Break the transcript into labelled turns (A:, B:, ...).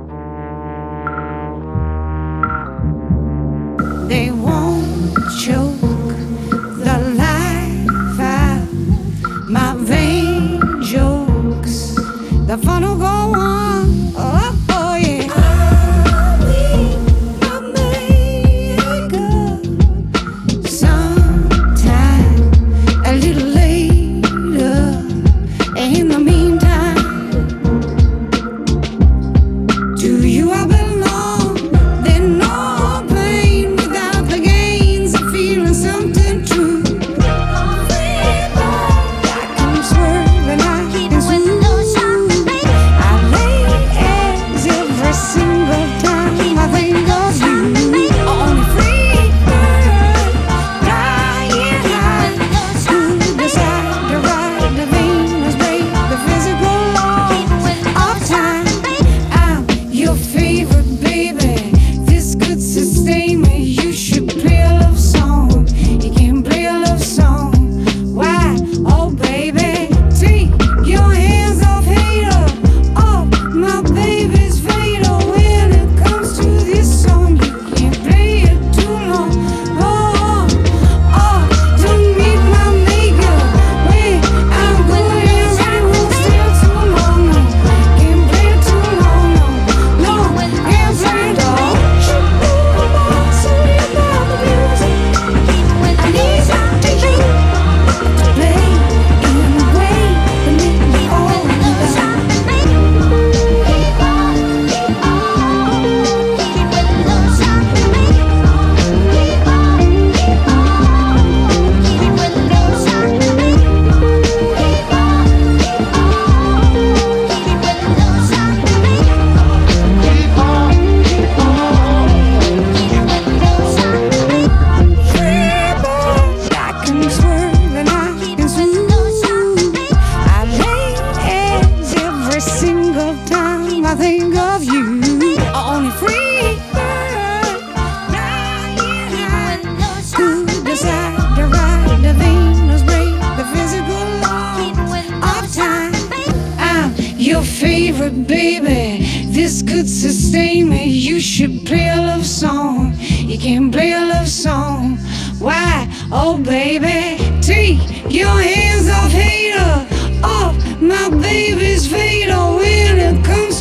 A: They won't choke the life out my vain jokes. The fun will go on. Oh, oh yeah. I'll be my makeup sometime a little later. In the meantime, to you I belong. There's no pain without the gains of feeling something true. I can swerve and I can windows shopping, baby. I lay eggs every single time I think of you. Only free bird flying high. Who decide to ride the Venus, break the physical law of time? I'm your favorite baby. This could sustain me. You should play a love song. You can play a love song. Why? Oh baby, take your hands off hater, off my baby's fader. When it comes to this song, you can't play it too long. Oh, oh, don't meet my maker. When I'm going and it won't stay too long. No, can't play it too long. No, no, can't play it all. Sorry about the music. I need something to play in a way that make me all I can swerve and I can smooth. I lay eggs every single time I think of you. Only free bird flying high. Who decide to ride the Venus, break the physical law of time? I'm your favorite baby. This could sustain me. You should play a love song. You can play a love song. Why? Oh baby, take your hands off hater, off my baby's fader. When it comes